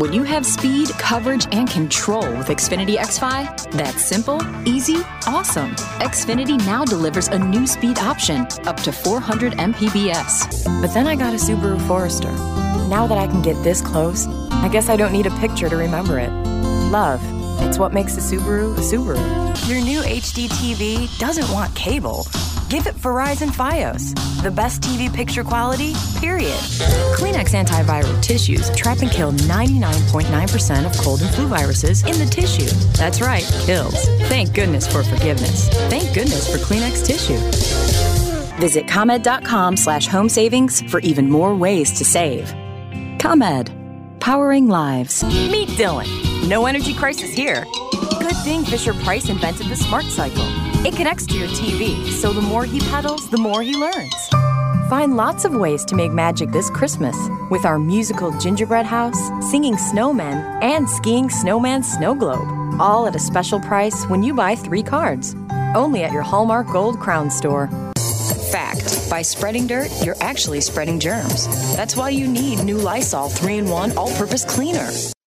When you have speed, coverage, and control with Xfinity XFi, that's simple, easy, awesome. Xfinity now delivers a new speed option, up to 400 Mbps. But then I got a Subaru Forester. Now that I can get this close, I guess I don't need a picture to remember it. Love. It's what makes a Subaru a Subaru. Your new HD TV doesn't want cable. Give it Verizon Fios. The best TV picture quality, period. Kleenex antiviral tissues trap and kill 99.9% of cold and flu viruses in the tissue. That's right, kills. Thank goodness for forgiveness. Thank goodness for Kleenex tissue. Visit ComEd.com/home savings for even more ways to save. ComEd, powering lives. Meet Dylan. No energy crisis here. Good thing Fisher-Price invented the Smart Cycle. It connects to your TV, so the more he pedals, the more he learns. Find lots of ways to make magic this Christmas with our musical gingerbread house, singing snowmen, and skiing snowman snow globe. All at a special price when you buy 3 cards. Only at your Hallmark Gold Crown store. Fact, by spreading dirt, you're actually spreading germs. That's why you need new Lysol 3-in-1 all-purpose cleaner.